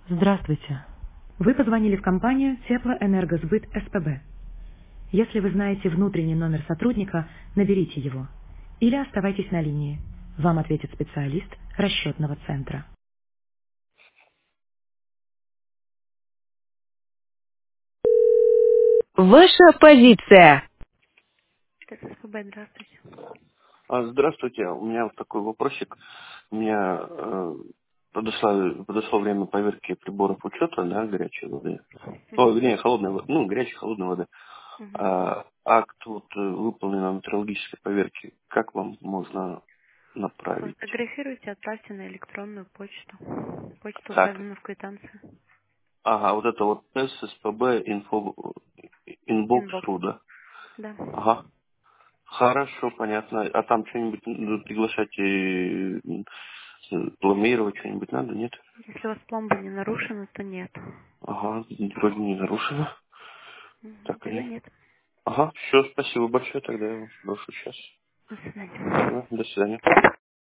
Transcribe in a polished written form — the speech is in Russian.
Здравствуйте. Вы позвонили в компанию Теплоэнергосбыт СПБ. Если вы знаете внутренний номер сотрудника, наберите его. Или оставайтесь на линии. Вам ответит специалист расчетного центра. Ваша позиция. Это СПБ, здравствуйте. Здравствуйте, у меня вот такой вопросик. У меня подошло время поверки приборов учета, да, горячей воды. О, Мгм. вернее, холодной воды, ну, горячей, холодной воды. Мгм. Акт вот выполненной метрологической поверки, как вам можно направить? Сфотографируйте, отправьте на электронную почту. Почта Так, указана в квитанции. ага, вот это вот ССПБ Инбокс. инбокс.ру, да? Да. Ага, хорошо, понятно. А там что-нибудь приглашать пломбировать что-нибудь надо, нет? Если у вас пломба не нарушена, то нет. Ага, вроде не нарушено. Мгм. Так Тогда и... нет. Ага, все, спасибо большое, тогда я вас брошу сейчас. До свидания. До свидания.